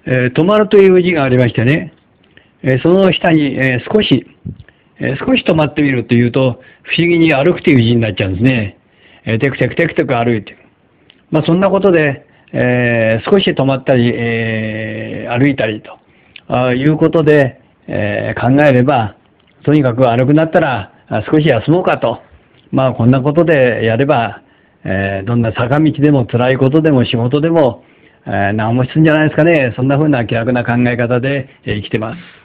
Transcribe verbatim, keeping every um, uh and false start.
えー止まるという字がありましてね、えーその下に、えー少し、えー少し止まってみるというと、不思議に歩くという字になっちゃうんですね。えーテクテクテクテク歩いて。まあそんなことで、えー少し止まったり、えー歩いたりとあいうことで、えー考えれば、とにかく悪くなったらあ少し休もうかと。まあこんなことでやれば、えーどんな坂道でも辛いことでも仕事でも、えー、何もするんじゃないですかね。そんな風な気楽な考え方で、えー生きてます。